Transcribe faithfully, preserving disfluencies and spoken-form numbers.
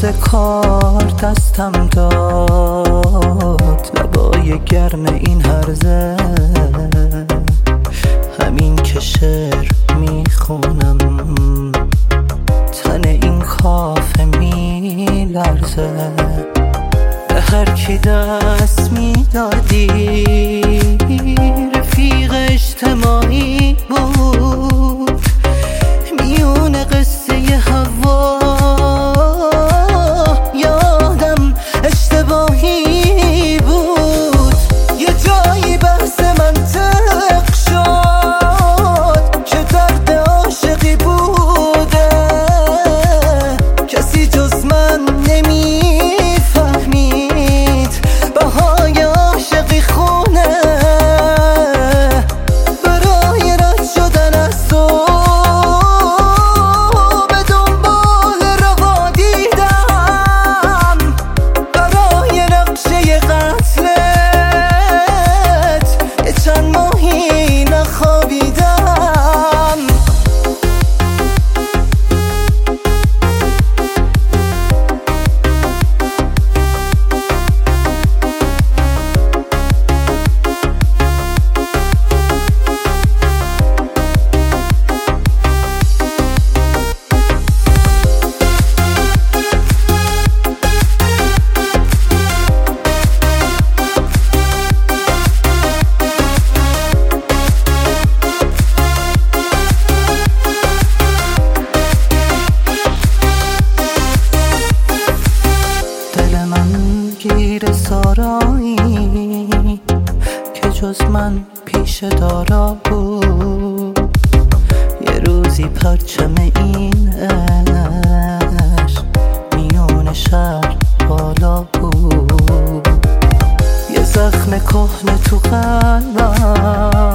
سر کار دستم داد، لبای گرم این هرزه، همین که شعر میخونم تن این کافه میلرزه. به هر کی دست میدادی رفیق اجتماعی بود، میون قصه هوا یادم اشتباهی بود. یه جایی بحث منطق شد که درد عاشقی بوده، کسی جز من نمیفهمید بهای عاشقی خونه. برای رد شدن از تو به دنبال رها دیدم، برای نقشه قتلت یه چند ماهی نخوابیدم. گیر سارایی که جز من پیش دارا بود، یه روزی پرچم این عشق میون شهر بالا بود. یه زخم کهنه تو قلبم